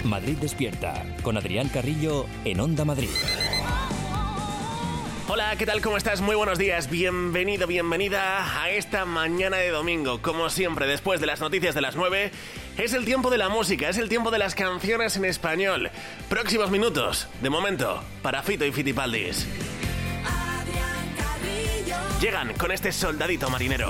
Madrid Despierta, con Adrián Carrillo en Onda Madrid. Hola, ¿qué tal? ¿Cómo estás? Muy buenos días. Bienvenido, bienvenida a esta mañana de domingo. Como siempre, después de las noticias de las 9, es el tiempo de la música, es el tiempo de las canciones en español. Próximos minutos, de momento, para Fito y Fitipaldis. Llegan con este soldadito marinero.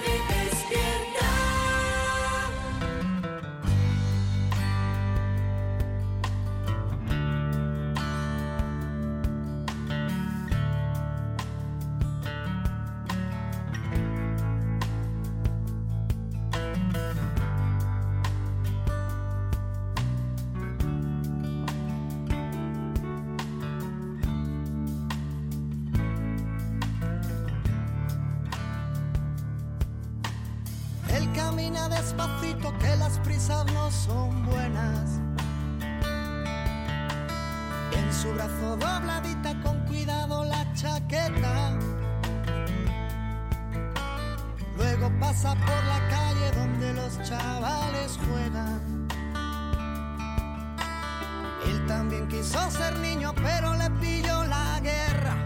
Despacito, que las prisas no son buenas. En su brazo dobladita con cuidado la chaqueta. Luego pasa por la calle donde los chavales juegan. Él también quiso ser niño, pero le pilló la guerra.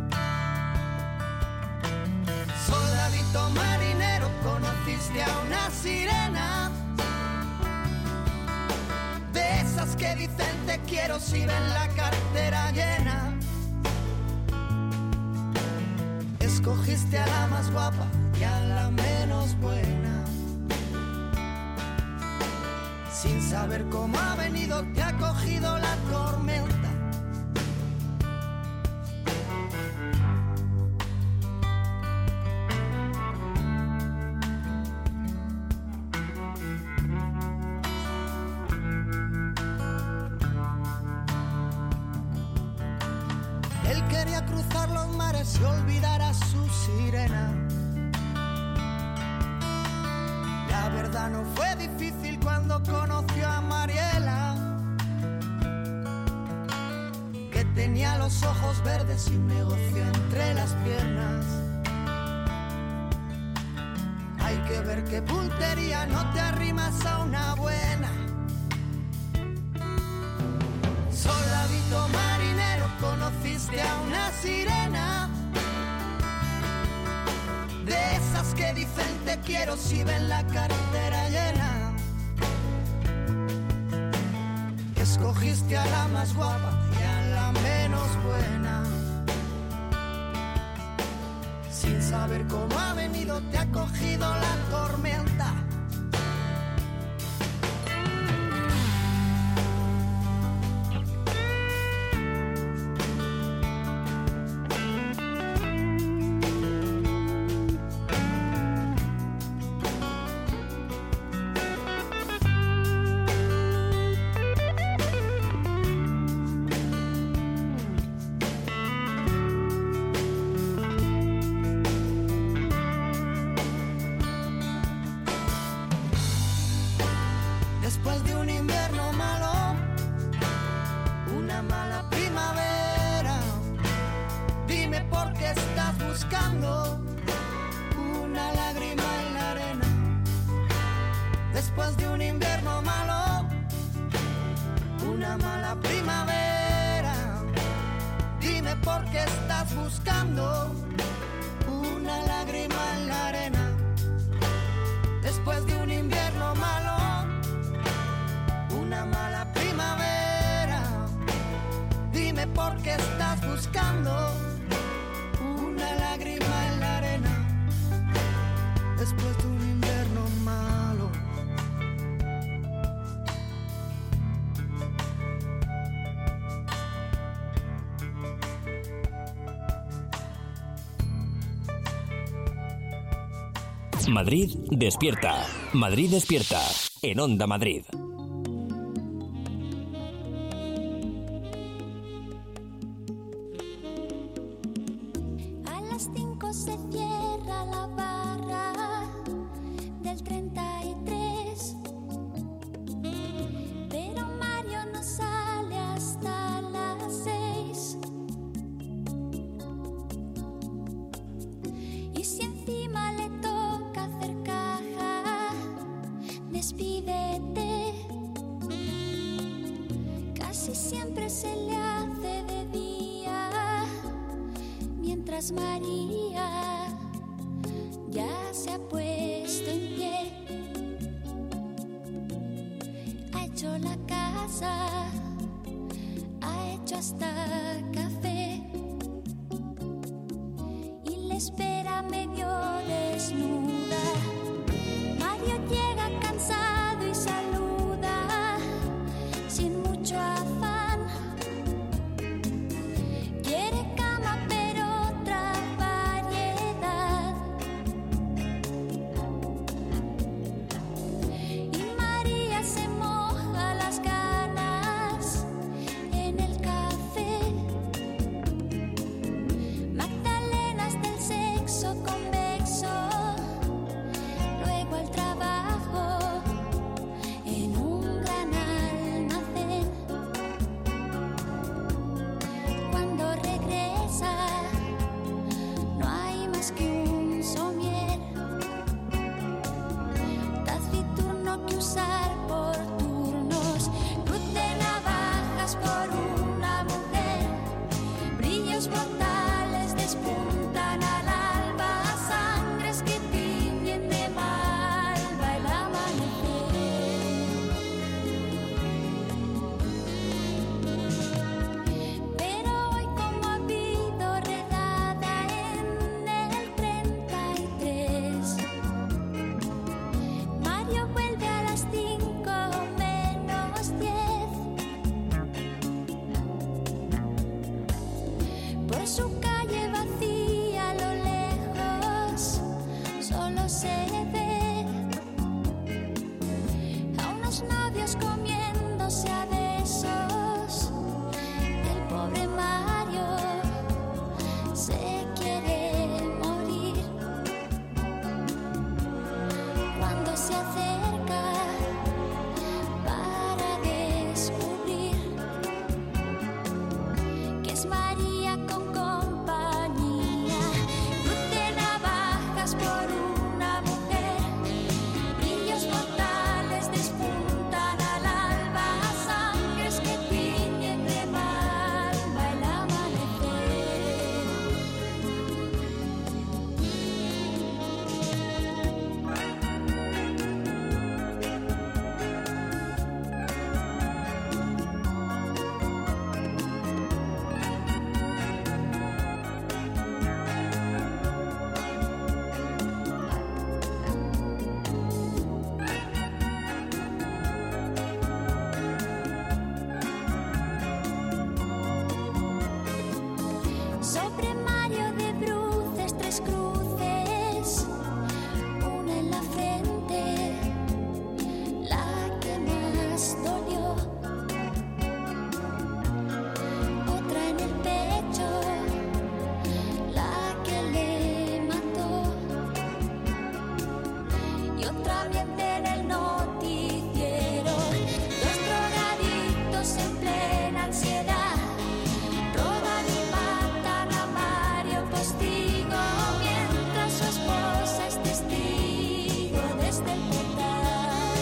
Soldadito marinero, conociste a una sirena, de esas que dicen te quiero si ven la cartera llena. Escogiste a la más guapa y a la menos buena. Sin saber cómo ha venido te ha cogido la tormenta. Cruzar los mares y olvidar a su sirena. La verdad no fue difícil cuando conoció a Mariela, que tenía los ojos verdes y un negocio entre las piernas. Hay que ver qué puntería, no te arrimas a una buena. Soldadito marinero, conociste a una sirena, de esas que dicen te quiero si ven la cartera llena. Escogiste a la más guapa y a la menos buena. Sin saber cómo ha venido te ha cogido la tormenta. Después de un invierno malo, una mala primavera, dime por qué estás buscando una lágrima en la arena. Después de un invierno malo, una mala primavera, dime por qué estás buscando una lágrima en la arena. Después de un invierno malo, una mala primavera, dime por qué estás buscando una lágrima en la arena. Después de un invierno malo. Madrid Despierta. Madrid Despierta en Onda Madrid. A las 5 se cierra la barra del 33, pero Mario no sale hasta las 6. Y si encima le toca hacer caja, despídete. si siempre se le hace de día, mientras María ya se ha puesto en pie, ha hecho la casa, ha hecho hasta café y le espera medio desnuda. Mario llega cansado y saluda sin mucho afán. Quiere cama pero otra variedad. Y María se moja las ganas en el café. Magdalenas del sexo convexo. Luego al trabajo en un gran almacén. Cuando regresa no hay más que un somier taciturno que usar por turnos. Cruz de navajas por una mujer, brillos mortales despuntan al alba, sangres que tiñen de malva el amanecer. Pero hoy como ha habido redada en el 33, Mario vuelve a las 5:50. Por su calle vacía a lo lejos solo se ve a unos novios comiéndose a besos. El pobre Mario se quiere morir. Cuando se acerca para descubrir que es María con compañía. Cruz de navajas por una mujer, brillos mortales despuntan al alba, sangres que tiñen de malva el amanecer. Sobre Mario de bruces, 3 cruces, una en la frente, la que más dolió, otra en el pecho, la que le mató, y otra miente en el noticiero. 2 drogadictos en plena ansiedad roban y matan a Mario Postigo, mientras su esposa es testigo desde el portal.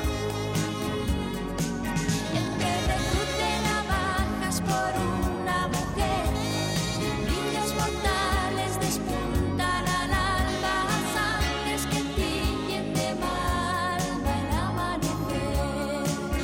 Entre de cruz de navajas por una mujer, brillos mortales despuntan al alba, sangres que tiñen de malva el amanecer.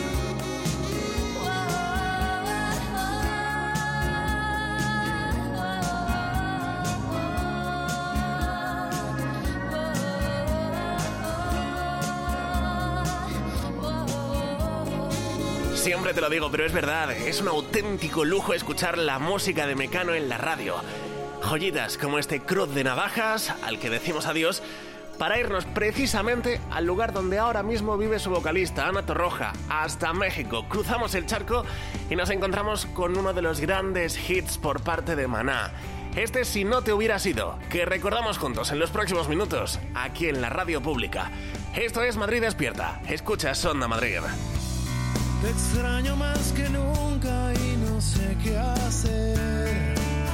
Siempre te lo digo, pero es verdad, es un auténtico lujo escuchar la música de Mecano en la radio. Joyitas como este Cruz de Navajas, al que decimos adiós, para irnos precisamente al lugar donde ahora mismo vive su vocalista, Ana Torroja, hasta México. Cruzamos el charco y nos encontramos con uno de los grandes hits por parte de Maná. Este Si no te hubieras ido, que recordamos juntos en los próximos minutos, aquí en la radio pública. Esto es Madrid Despierta. Escuchas Onda Madrid. Te extraño más que nunca y no sé qué hacer.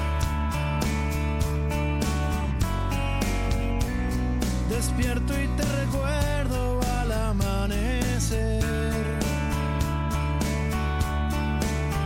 Despierto y te recuerdo al amanecer.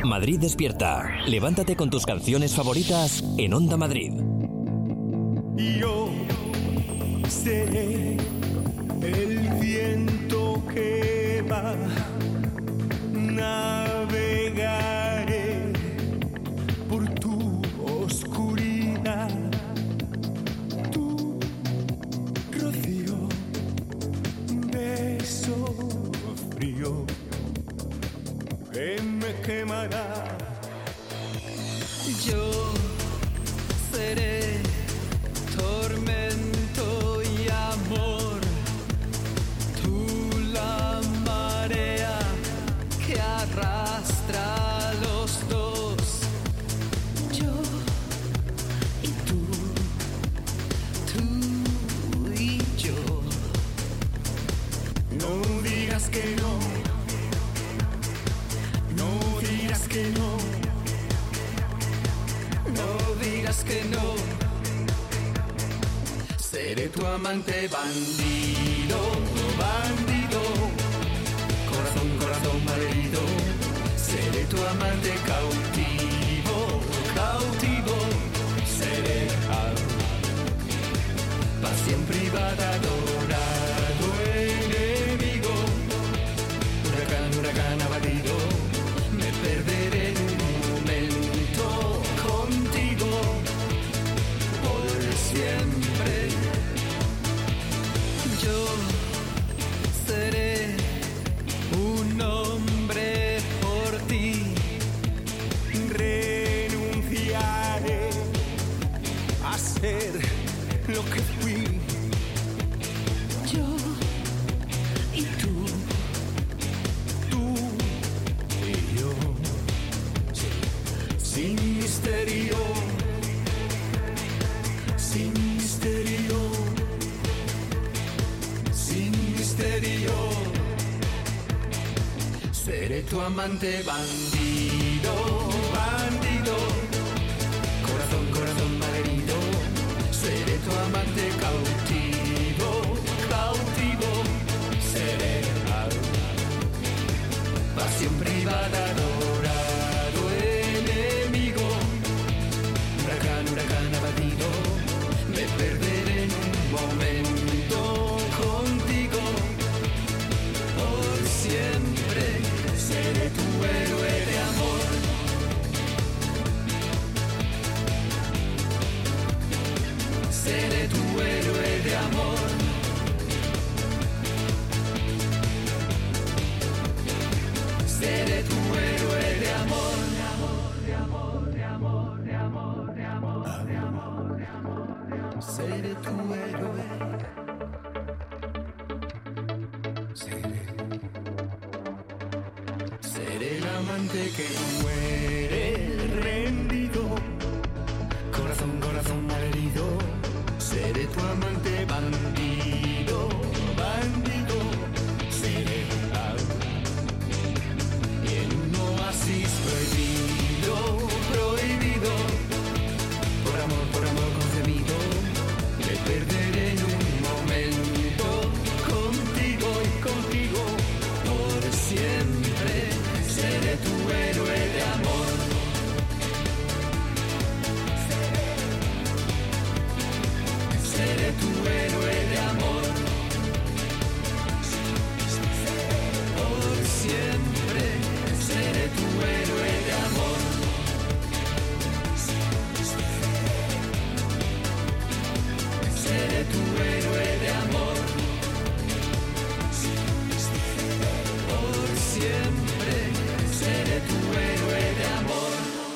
Madrid despierta. Levántate con tus canciones favoritas en Onda Madrid. Yo seré el viento que va, navegaré por tu oscuridad, tu rocío, beso frío que me quemará. Yo seré tormento y amor, tú la marea que arrastra a los dos. Yo y tú y yo. No digas que no, no digas que no, no digas que no. Seré tu amante bandido, bandido, corazón, corazón malherido. Seré tu amante cautivo, cautivo. Seré pasión privada, adorado enemigo. Huracán, huracán abatido. Me perderé en un momento contigo por siempre. Yo seré un hombre por ti, renunciaré a ser lo que fui. Yo y tú y yo, sin misterio, sin misterio. Sin misterio, seré tu amante bandido, bandido, corazón, corazón malherido. Seré tu amante cautivo, cautivo. Seré pasión privada, adorado enemigo. Huracán, huracán abatido. Me perderé en un momento contigo por siempre. Seré tu héroe de amor. Seré tu héroe de amor. Seré tu héroe de amor. De amor, de amor, de amor, de amor, de amor, de amor, de amor. Seré tu héroe. Seré el amante que muere rendido, corazón, corazón malherido. Seré tu amante bandido, bandido. Seré en un oasis prohibido, prohibido. Por amor concebido. Me perderé en un momento contigo y contigo por siempre. Seré tu héroe de amor. Seré tu héroe de amor. Por siempre. Seré tu héroe de amor. Seré tu héroe de amor. Por siempre. Seré tu héroe de amor.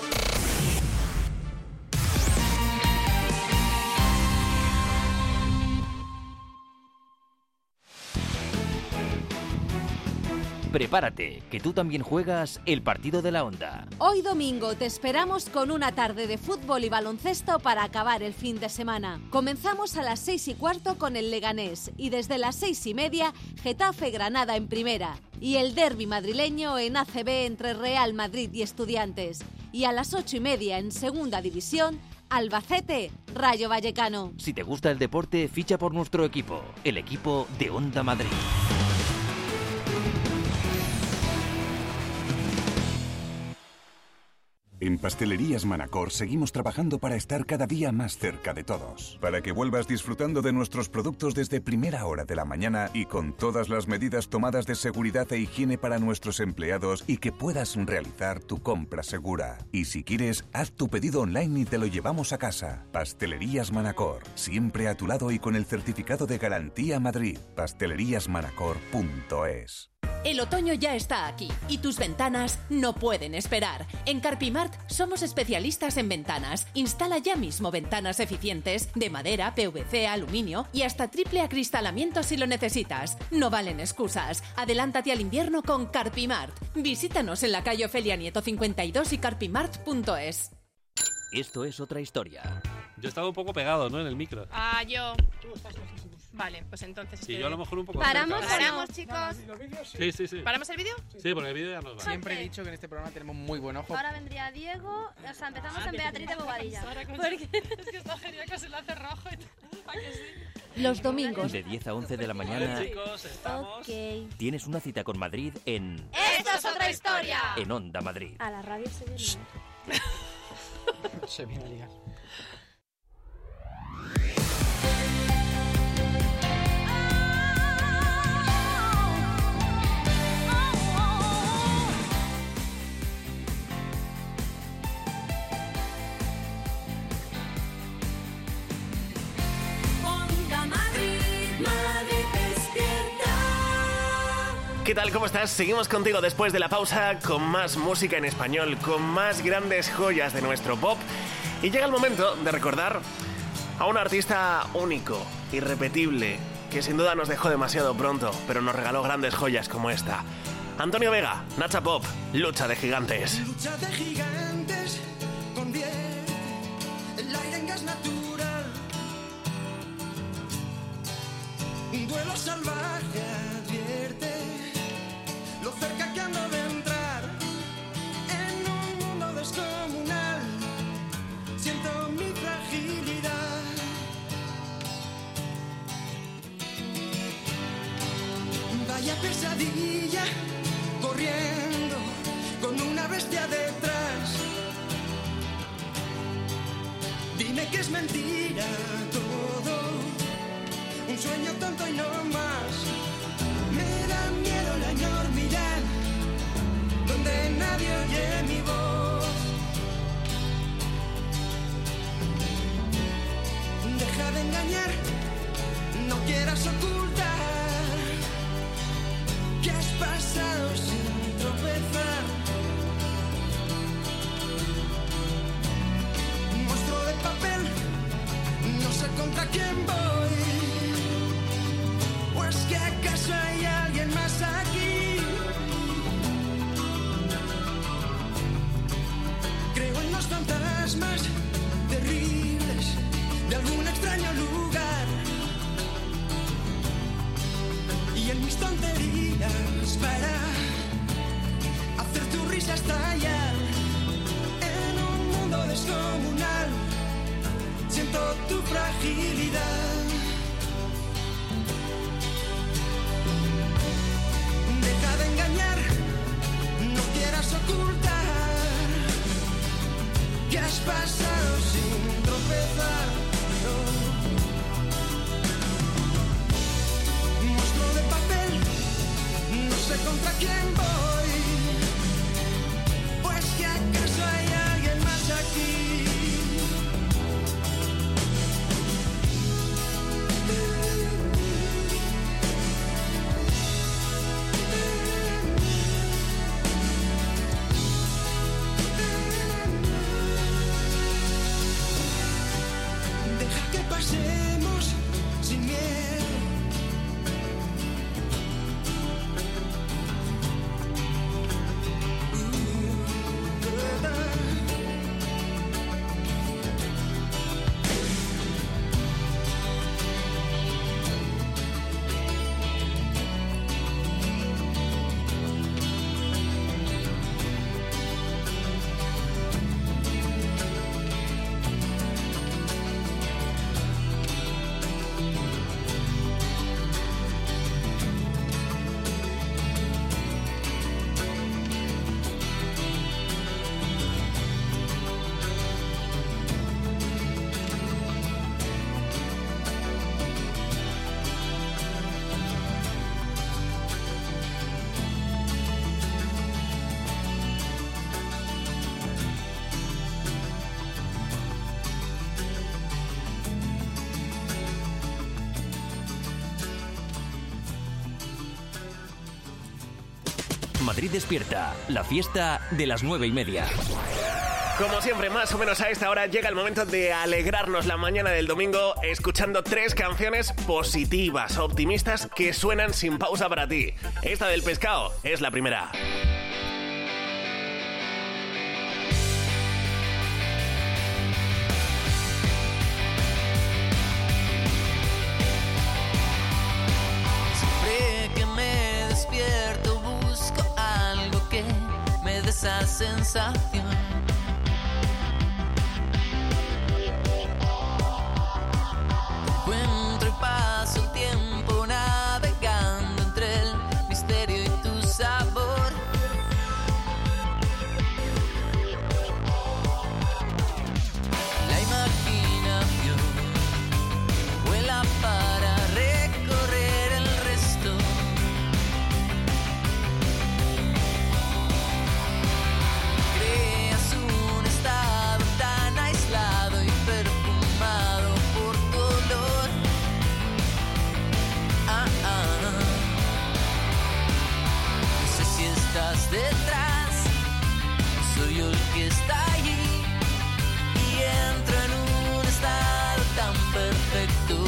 Prepárate, que tú también juegas el partido de la Onda. Hoy domingo te esperamos con una tarde de fútbol y baloncesto para acabar el fin de semana. Comenzamos a las 6:15 con el Leganés y desde las 6:30 Getafe-Granada en primera y el derbi madrileño en ACB entre Real Madrid y Estudiantes. Y a las 8:30 en segunda división Albacete-Rayo Vallecano. Si te gusta el deporte, ficha por nuestro equipo, el equipo de Onda Madrid. En Pastelerías Manacor seguimos trabajando para estar cada día más cerca de todos. Para que vuelvas disfrutando de nuestros productos desde primera hora de la mañana y con todas las medidas tomadas de seguridad e higiene para nuestros empleados y que puedas realizar tu compra segura. Y si quieres, haz tu pedido online y te lo llevamos a casa. Pastelerías Manacor, siempre a tu lado y con el certificado de Garantía Madrid. Pasteleriasmanacor.es. El otoño ya está aquí y tus ventanas no pueden esperar. En Carpimart somos especialistas en ventanas. Instala ya mismo ventanas eficientes de madera, PVC, aluminio y hasta triple acristalamiento si lo necesitas. No valen excusas. Adelántate al invierno con Carpimart. Visítanos en la calle Ofelia Nieto 52 y carpimart.es. Esto es otra historia. Yo estaba un poco pegado, ¿no? En el micro. Yo. Tú estás lejísimos. Vale, pues entonces... Sí, yo a lo mejor un poco... ¿Paramos, chicos? Sí. ¿Paramos el vídeo? Sí, porque el vídeo ya nos va. Siempre he dicho que en este programa tenemos muy buen ojo. Ahora vendría Diego, o sea, empezamos en Beatriz de Bobadilla. Porque es que está genial que se lo hace rojo y tal. ¿A que sí? Los domingos de 10 a 11 de la mañana. Vale, chicos, estamos... Tienes una cita con Madrid en... ¡Esto es otra historia! En Onda Madrid. A la radio se viene. Se viene a ligar. ¿Qué tal? ¿Cómo estás? Seguimos contigo después de la pausa con más música en español, con más grandes joyas de nuestro pop. Y llega el momento de recordar a un artista único, irrepetible, que sin duda nos dejó demasiado pronto, pero nos regaló grandes joyas como esta. Antonio Vega, Nacha Pop, Lucha de Gigantes. Lucha de gigantes, convierte el aire en gas natural. Un duelo salvaje advierte lo cerca que ando de entrar en un mundo descomunal. Siento mi fragilidad. Vaya pesadilla, corriendo con una bestia detrás. Dime que es mentira todo, un sueño tonto y no más. Me da miedo la enormidad, donde nadie oye mi voz. Deja de engañar, no quieras ocultar que has pasado sin tropezar. Monstruo de papel, no sé contra quién voy. ¿O es que acaso hay alguien más aquí? Creo en los fantasmas terribles de algún extraño lugar y en mis tonterías para hacer tu risa estallar. En un mundo descomunal siento tu fragilidad. Deja de engañar, no quieras ocultar que has pasado sin tropezar. No. Monstruo de papel, no sé contra quién voy. Pues que acaso hay alguien más aquí. Madrid Despierta, la fiesta de las 9:30. Como siempre, más o menos a esta hora llega el momento de alegrarnos la mañana del domingo escuchando 3 canciones positivas, optimistas, que suenan sin pausa para ti. Esta del Pescado es la primera. Siempre que me despierto busco algo que me dé esa sensación. Encuentro y paso el tiempo navegando entre el misterio y tu sabor. La imaginación vuela para recorrer el resto. Creas un estado tan aislado y perfumado por tu olor. No sé si estás detrás, soy yo el que está allí y entro en un estado tan perfecto.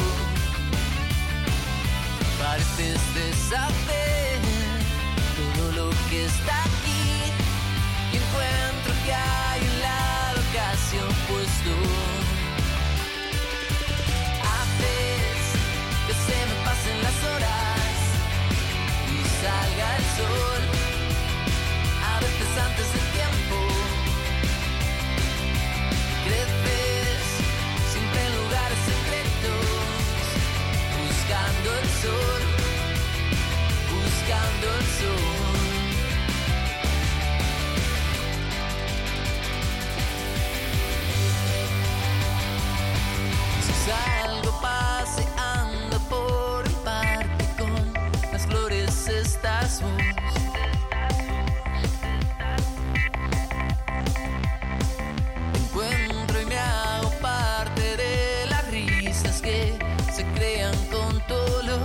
Pareces deshacer todo lo que está aquí y encuentro que hay un lado casi opuesto. Haces que se me pasen las horas y salga el sol, a veces antes del tiempo. Creces siempre en lugares secretos, buscando el sol, buscando el sol. Si salgo paseando por el parque con las flores, estás vos. Encuentro y me hago parte de las risas que se crean con tu olor.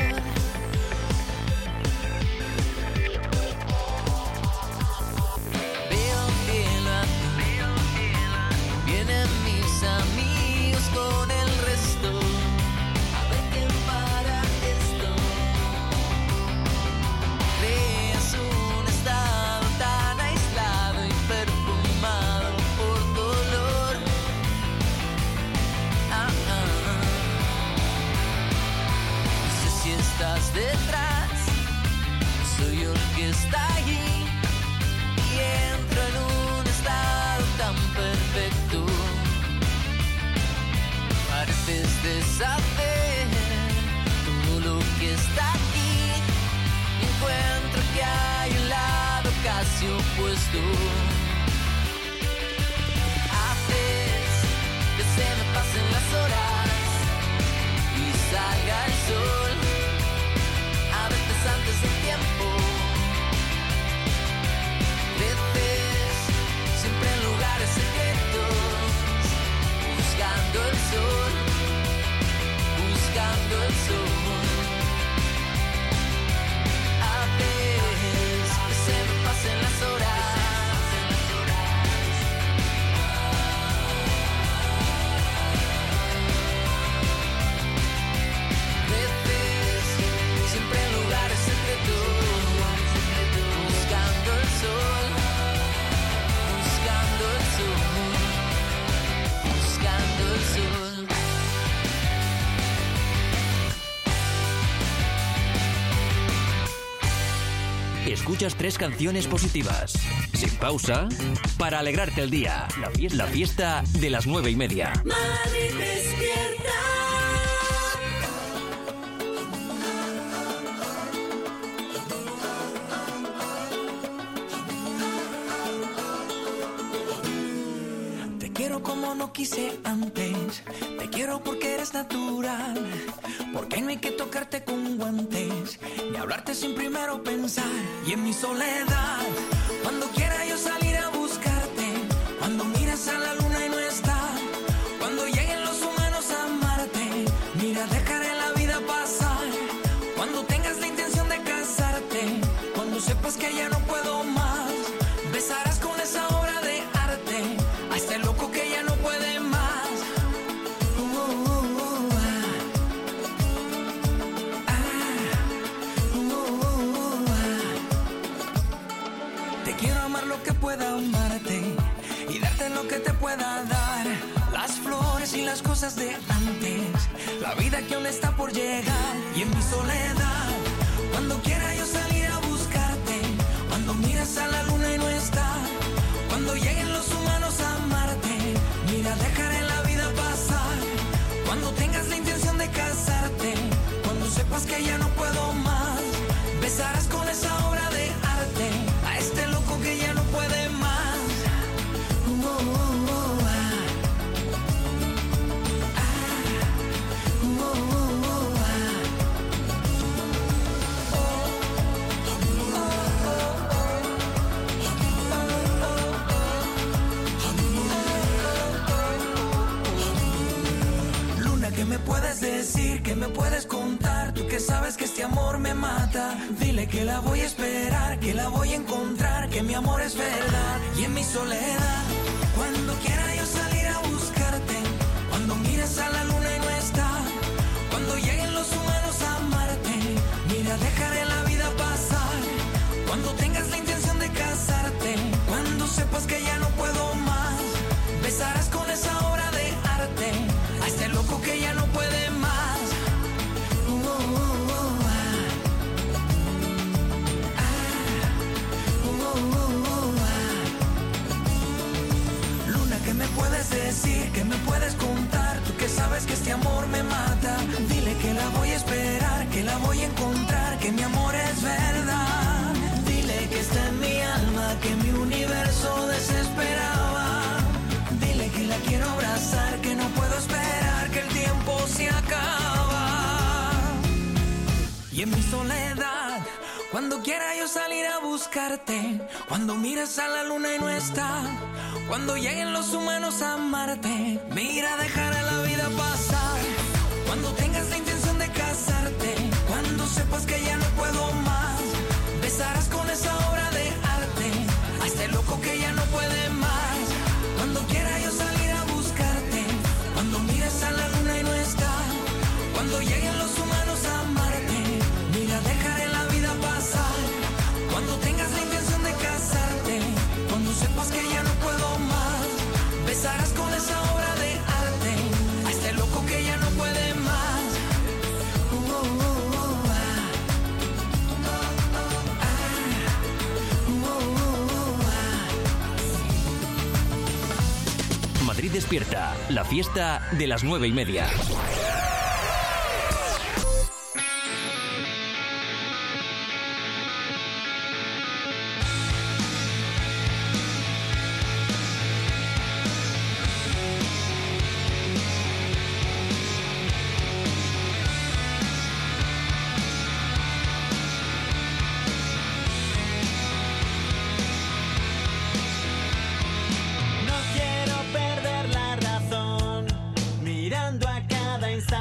Veo un cielo azul, vienen mis amigos con el resto. A ver quién para esto. Creas un estado tan aislado y perfumado por dolor. No sé si estás detrás, soy yo el que está allí y entro en un estado tan perfecto. Pareces deshacer todo lo que está aquí y encuentro que hay un lado casi opuesto. Haces que se me pasen las horas y salga el sol, a veces antes del tiempo. Creces siempre en lugares secretos, buscando el sol, buscando el sol. Haces que se me pasen las horas. Creces siempre en lugares secretos, buscando el sol, buscando el sol, buscando el sol. Escuchas 3 canciones positivas, sin pausa, para alegrarte el día. La fiesta de las 9:30. Madrid Despierta. Te quiero como no quise antes, te quiero porque eres natural, porque no hay que tocarte con guantes, ni hablarte sin primero pensar. Y en mi soledad, cuando quiera yo salir a buscarte, cuando miras a la luna y no está, cuando lleguen los humanos a amarte, mira, dejaré la vida pasar, cuando tengas la intención de casarte, cuando sepas que ya no puedo lo que pueda amarte y darte lo que te pueda dar. Las flores y las cosas de antes, la vida que aún está por llegar. Y en mi soledad, cuando quiera yo salir a buscarte, cuando miras a la luna y no está, cuando lleguen los humanos a amarte, mira, dejaré la vida pasar. Cuando tengas la intención de casarte, cuando sepas que ya no puedo más, besarás con esa obra de arte a este loco que ya no puede más. ¿Qué me puedes decir? ¿Qué me puedes contar? Tú que sabes que este amor me mata. Dile que la voy a esperar, que la voy a encontrar, que mi amor es verdad. Y en mi soledad, cuando quiera yo salir a buscarte, cuando mires a la luna y no está, cuando lleguen los humanos a amarte, mira, dejaré la vida pasar. Cuando tengas la intención de casarte, cuando sepas que ya no puedo más, besarás con esa obra de arte a este loco que ya no puede más. Luna, ¿qué me puedes decir? ¿Qué me puedes contar? Tú que sabes que este amor me mata. Dile que la voy a esperar, que la voy a encontrar, que mi amor es verdad. Dile que está en mi alma, que mi universo desesperaba. Dile que la quiero abrazar, que no puedo esperar, que el tiempo se acaba. Y en mi soledad, cuando quiera yo salir a buscarte, cuando mires a la luna y no está, cuando lleguen los humanos a amarte, mira, dejará la vida pasar. Cuando tengas la intención de casarte, cuando sepas que ya no puedo más, besarás con esa obra de arte a este loco que ya no puede más. Cuando quiera yo salir a buscarte, cuando mires a la luna y no está, cuando lleguen los humanos a amarte, mira, dejaré la vida pasar. Cuando tengas la intención de casarte, cuando sepas que ya no puedo más, besarás con esa obra de arte a este loco que ya no puede más. Madrid despierta, la fiesta de las 9:30. No quiero perder la razón, mirando a cada instante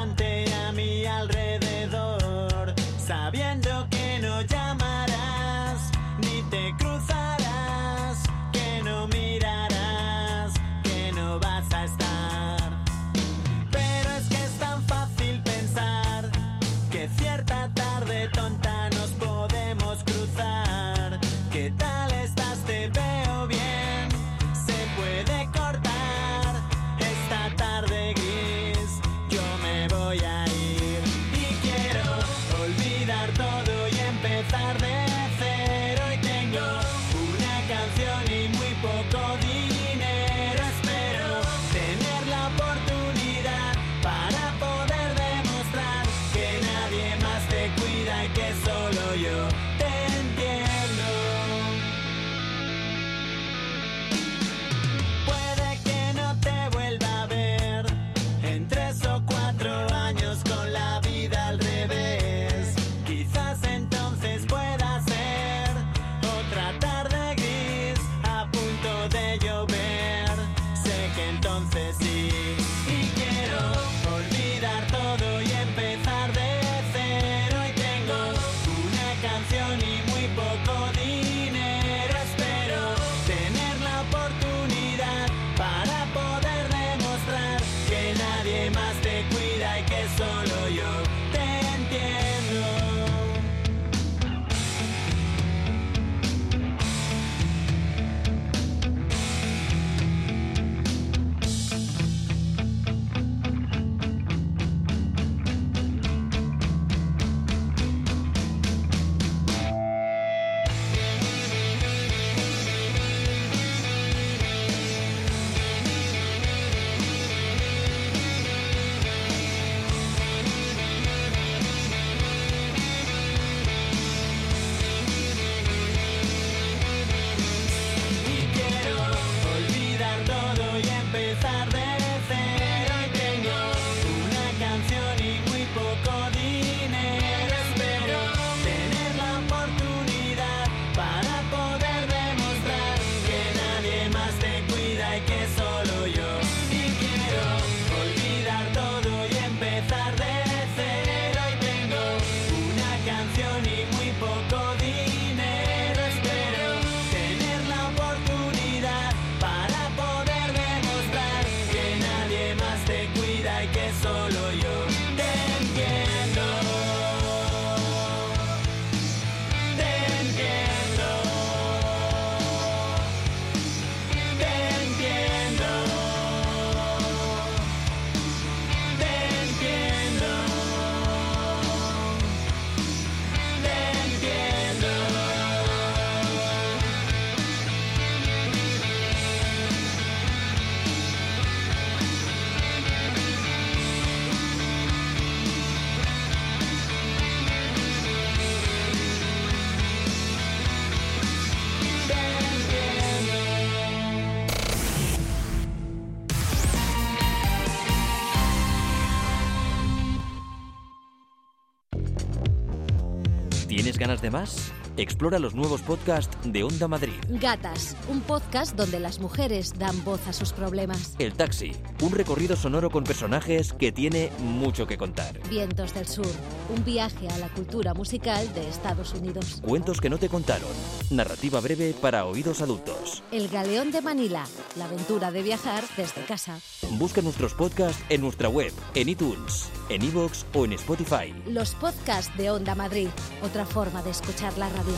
ganas de más? Explora los nuevos podcasts de Onda Madrid. Gatas, un podcast donde las mujeres dan voz a sus problemas. El Taxi, un recorrido sonoro con personajes que tiene mucho que contar. Vientos del Sur, un viaje a la cultura musical de Estados Unidos. Cuentos que no te contaron. Narrativa breve para oídos adultos. El Galeón de Manila, la aventura de viajar desde casa. Busca nuestros podcasts en nuestra web, en iTunes, en iVoox o en Spotify. Los podcasts de Onda Madrid, otra forma de escuchar la radio.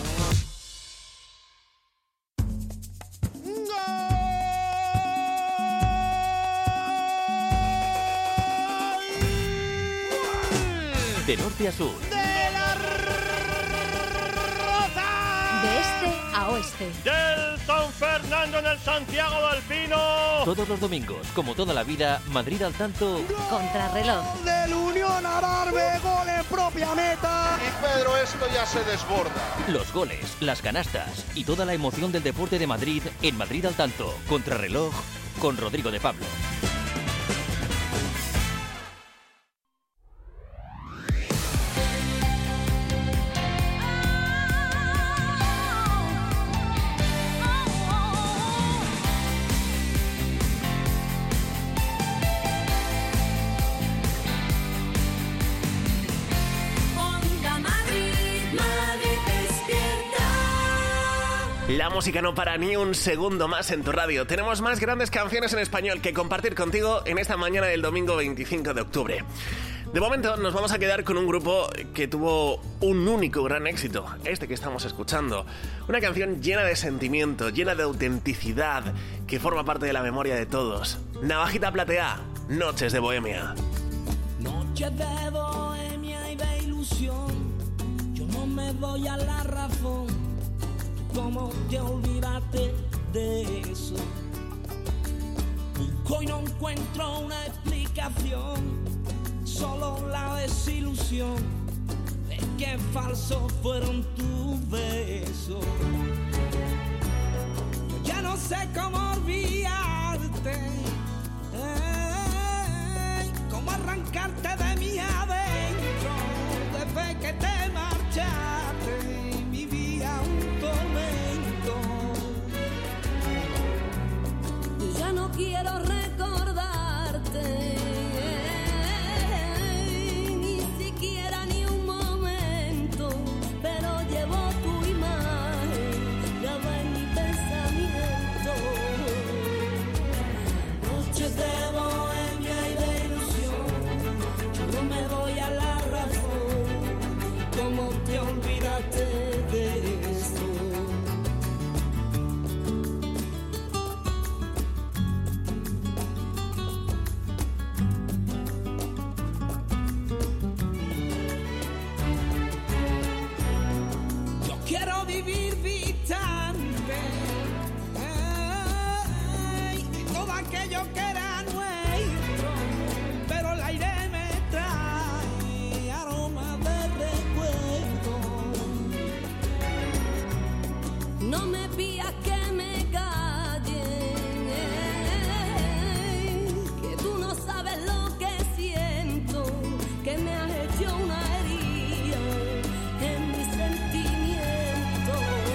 De norte a sur. De este a oeste. Del San Fernando en el Santiago del Pino. Todos los domingos, como toda la vida, Madrid al tanto. Contrarreloj. Del Unión Adarve, gol en propia meta. Y Pedro, esto ya se desborda. Los goles, las canastas y toda la emoción del deporte de Madrid en Madrid al tanto. Contrarreloj con Rodrigo de Pablo. La música no para ni un segundo más en tu radio. Tenemos más grandes canciones en español que compartir contigo en esta mañana del domingo 25 de octubre. De momento nos vamos a quedar con un grupo que tuvo un único gran éxito, este que estamos escuchando. Una canción llena de sentimiento, llena de autenticidad, que forma parte de la memoria de todos. Navajita Platea, Noches de Bohemia. Noches de bohemia y de ilusión, yo no me doy a la razón. ¿Cómo te olvidaste de eso? Busco y no encuentro una explicación, solo la desilusión de que falsos fueron tus besos. Yo ya no sé cómo olvidarte, cómo arrancarte de mi adentro. Desde que te marchaste vivía un tormento. Ya no quiero recordarte, ni siquiera ni un momento, pero llevo tu imagen grabada en mi pensamiento. Noches de bohemia y de ilusión, yo no me doy a la razón. ¿Cómo te olvidaste de eso? Yo quiero vivir distante de todo aquello que era nuestro, pero el aire me trae aroma de recuerdo. No me pidas que me calle, que tú no sabes lo que siento, que me has hecho una herida en mi sentimiento.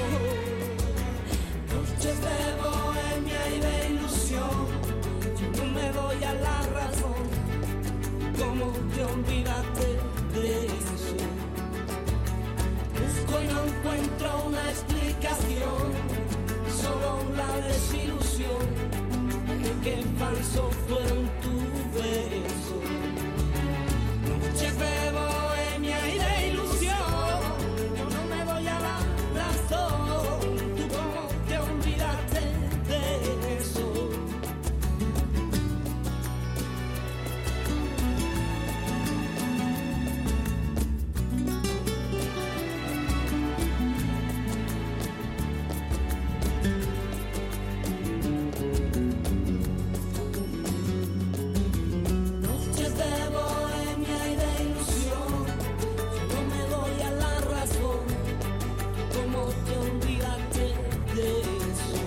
Noches de bohemia y de ilusión, yo no me doy a la razón. ¿Cómo te olvidaste de eso? Busco y no encuentro una explicación, solo la desilusión de que falsos fueron tus besos. Noches de bohemia y de ilusión, yo no me doy a la razón. ¿Tú cómo te olvidaste de eso? Noches de bohemia y de ilusión, yo no me doy a la razón. ¿Cómo te olvidaste de eso?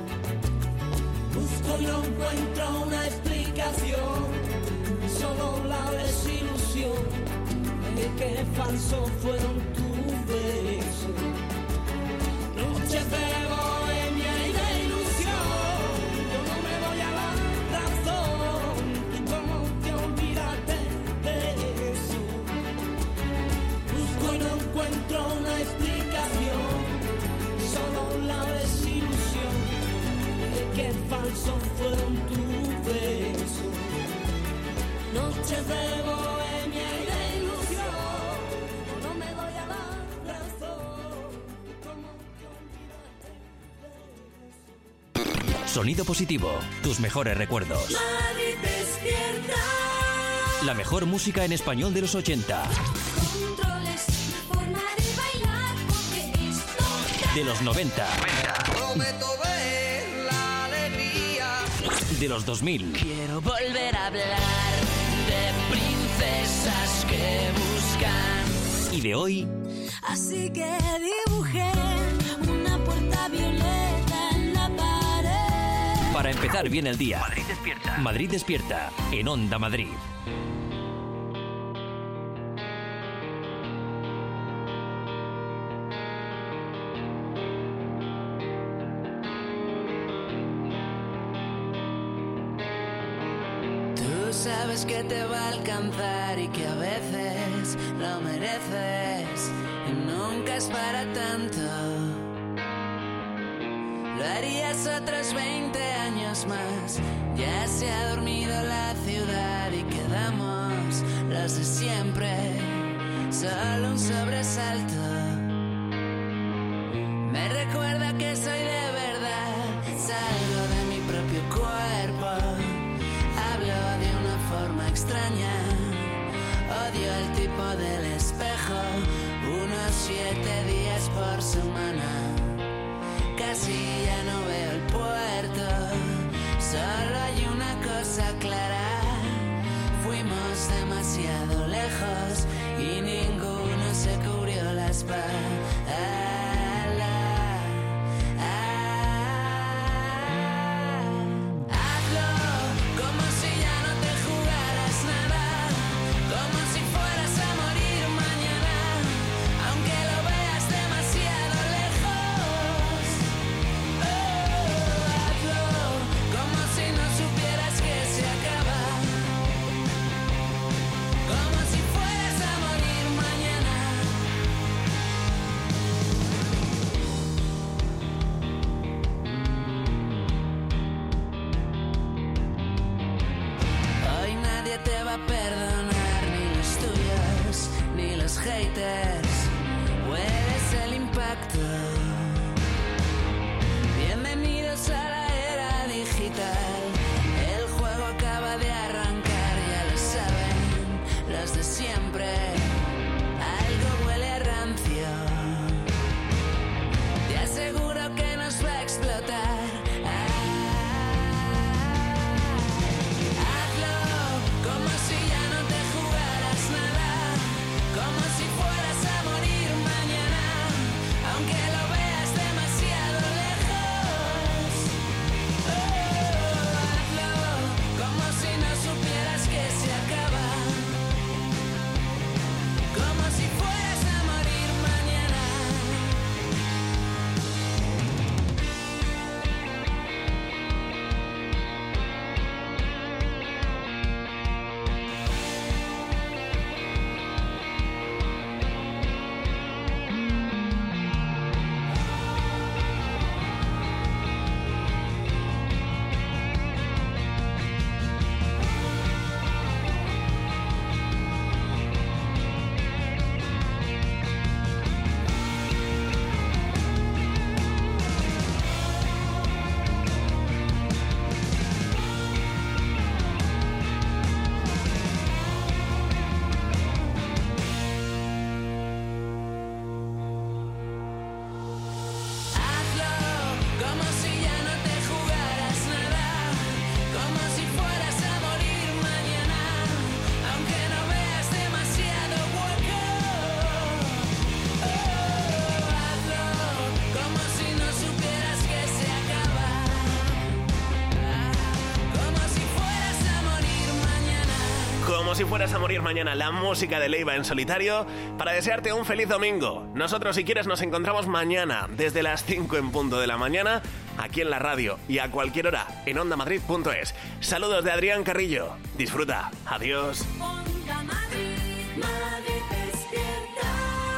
Busco y no encuentro una explicación, solo la desilusión de que falsos fueron tus beso. Noches de bohemia y de ilusión, yo no me doy a la razón. ¿Y cómo te olvidaste de eso? Busco y no encuentro una explicación, solo la desilusión de que falsos fueron tus besos. Noches de bohemia y de ilusión, yo no me doy a la razón. ¿Cómo te olvidaste de eso? Sonido Positivo, tus mejores recuerdos. Madrid despierta. La mejor música en español de los 80. Controles, forma de bailar, porque esto De los 90. Prometo ver la alegría. De los 2000. Quiero volver a hablar de princesas que buscan. Y de hoy. Así que dibujé una puerta violeta en la pared. Para empezar bien el día. Madrid despierta. Madrid despierta. En Onda Madrid. Tú sabes que te va a alcanzar y que a veces lo mereces y nunca es para tanto. Lo harías otros 20 años más. Ya se ha dormido la ciudad y quedamos los de siempre. Solo un sobresalto me recuerda que soy de verdad. Salgo de mi propio cuerpo. Hablo de una forma extraña. Odio el tipo del espejo. Unos 7 días por semana. Casi ya no veo el puerto. Solo hay una cosa clara. Fuimos demasiado lejos y ninguno se cubrió la espalda. Hazlo como si ya no te jugaras nada, como si fueras a morir mañana, aunque lo veas demasiado lejos. Hazlo como si no supieras que se acaba, como si fueras a morir mañana. Hoy nadie te va a perdonar, ni los tuyos, ni los haters. Hueles el impacto. Bienvenidos a la era digital. El juego acaba de arrancar, ya lo saben los de siempre. Algo huele a rancio. Te aseguro que nos va a explotar. Hazlo como si ya no te jugaras nada, como si fueras a morir mañana, aunque lo veas si fueras a morir mañana, la música de Leiva en solitario, para desearte un feliz domingo. Nosotros, si quieres, nos encontramos mañana, desde las 5 en punto de la mañana, aquí en la radio y a cualquier hora en ondamadrid.es. Saludos de Adrián Carrillo. Disfruta. Adiós. Onda Madrid, Madrid despierta.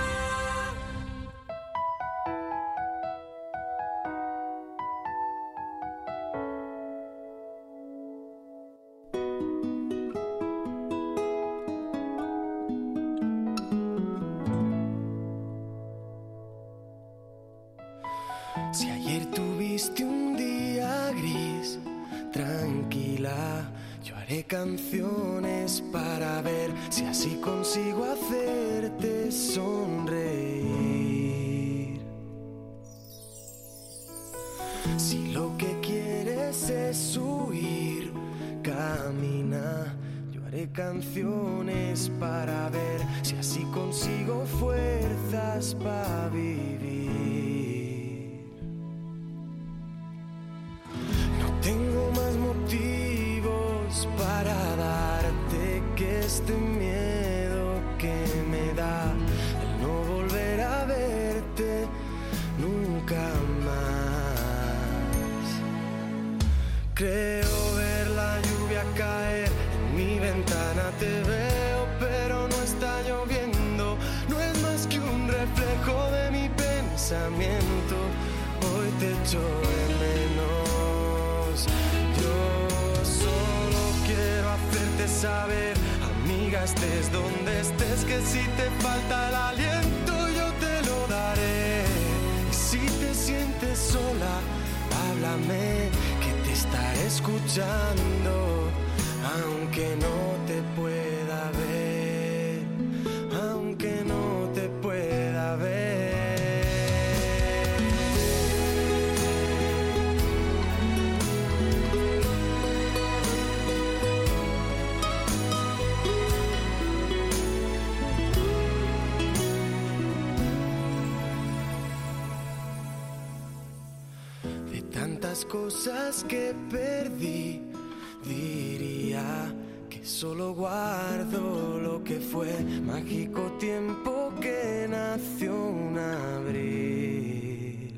Si ayer tuviste un día gris, tranquila, yo haré canciones para ver si así consigo hacerte sonreír. Si lo que quieres es huir, camina, yo haré canciones para ver si así consigo fuerzas para vivir. Tengo más motivos para darte que este miedo que me da el no volver a verte nunca más. Creo ver la lluvia caer en mi ventana, te veo pero no está lloviendo, no es más que un reflejo de mi pensamiento. Hoy te echo de menos. Yo solo quiero hacerte saber, amiga, estés donde estés, que si te falta el aliento yo te lo daré. Y si te sientes sola, háblame, que te estaré escuchando, aunque no te pueda ver, aunque no te pueda ver. Tantas cosas que perdí, diría que solo guardo lo que fue mágico tiempo que nació un abril.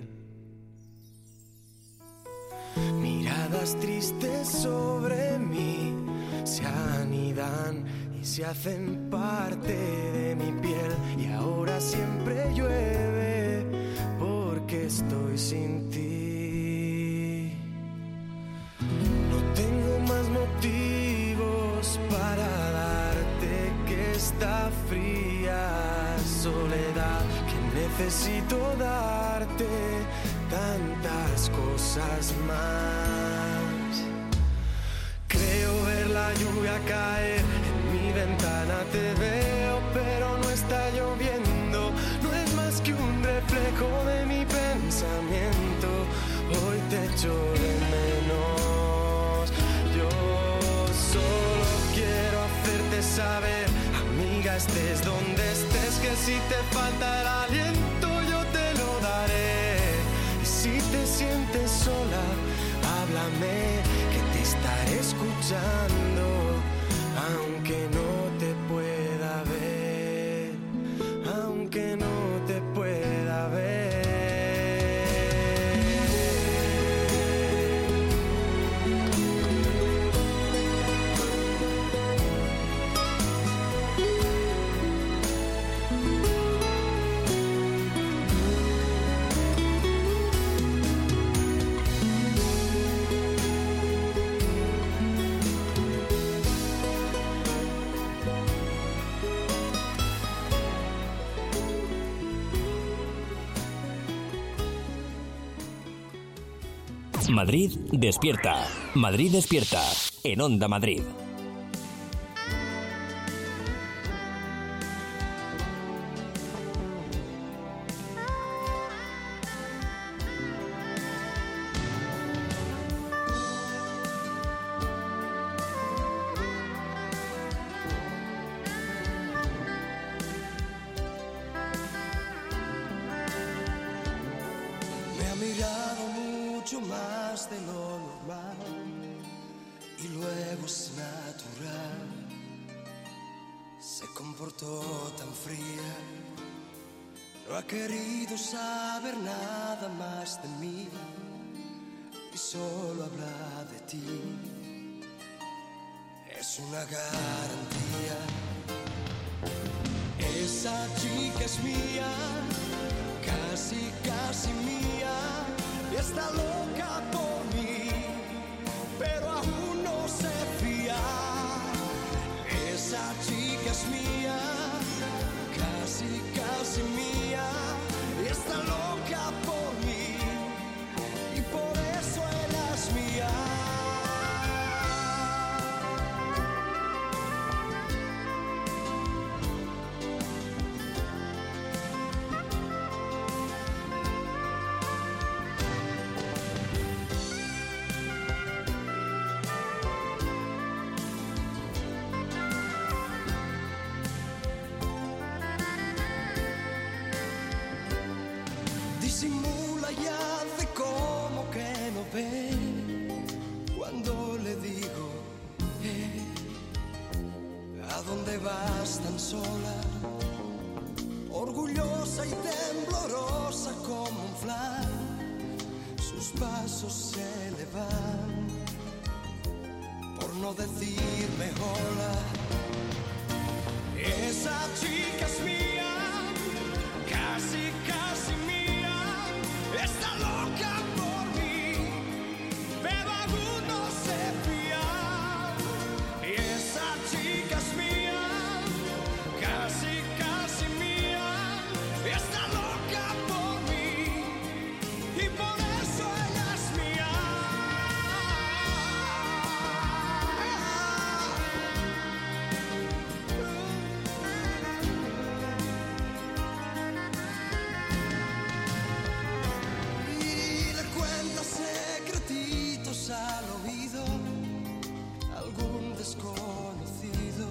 Miradas tristes sobre mí se anidan y se hacen parte de mi piel, y ahora siempre llueve porque estoy sin ti. Tengo más motivos para darte que esta fría soledad, que necesito darte tantas cosas más. Creo ver la lluvia caer en mi ventana, te veo pero no está lloviendo, no es más que un reflejo de mi pensamiento. Hoy te echo de menos. Solo quiero hacerte saber, amiga, estés donde estés, que si te falta el aliento yo te lo daré. Y si te sientes sola, háblame, que te estaré escuchando, aunque no te pueda ver, aunque no te pueda ver. Madrid despierta. Madrid despierta. En Onda Madrid. Me ha mirado mucho más de lo normal y luego es natural se comportó tan fría. No ha querido saber nada más de mí y solo habla de ti. Es una garantía. Esa chica es mía, casi, casi mía, y está loca por mí, pero aún no se fía. Esa chica es mía, casi, casi mía, y está loca por mí, y por eso ella es mía. Disimula y hace como que no ve cuando le digo, ¿a dónde vas tan sola? Orgullosa y temblorosa como un flan, sus pasos se le van por no decirme hola. Esa chica es mía, casi, casi mía, está loca por mí, pero aún no se fía. Y esa chica es mía, casi, casi mía, está loca por mí, y por eso ella es mía. Secretitos al oído, algún desconocido,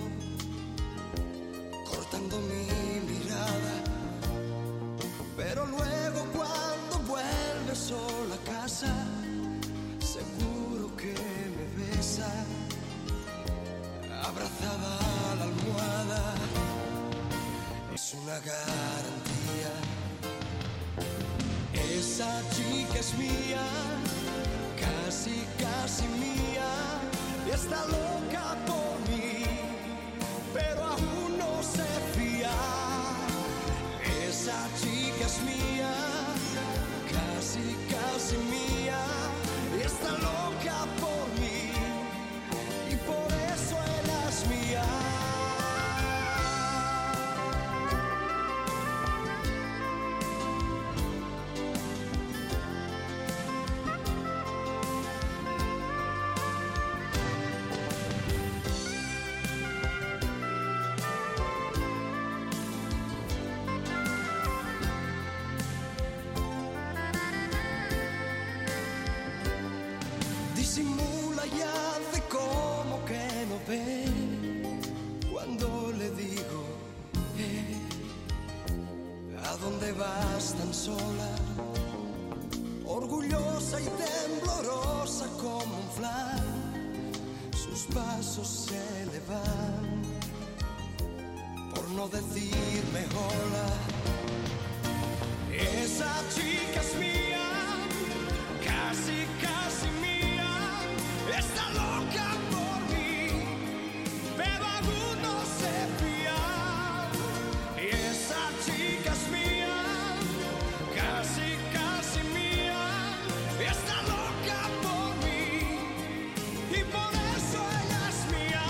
cortando mi mirada. Pero luego cuando vuelve sola a casa, seguro que me besa, abrazada a la almohada. Es una garantía. Esa chica es mía, casi, casi mía, y está loca por mí, pero aún no se fía. Esa chica es mía, casi, casi mía, y está loca por mí, y por eso ella es mía. Disimula y hace como que no ve cuando le digo, ¿a dónde vas tan sola? Orgullosa y temblorosa como un flan, sus pasos se le van por no decirme hola. Esa chica es mía, casi, casi mía, está loca por mí, pero aún no se fía. Y esa chica es mía, casi, casi mía, está loca por mí, y por eso ella es mía.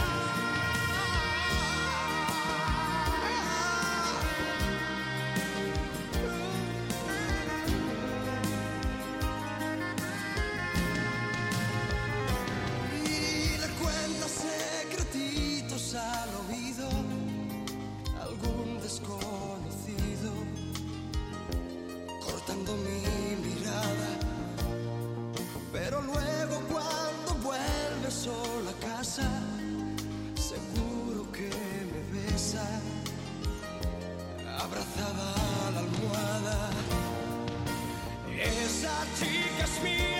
Secretitos al oído, algún desconocido, cortando mi mirada. Pero luego cuando vuelve sola a casa, seguro que me besa, abrazada a la almohada. Esa chica es mía,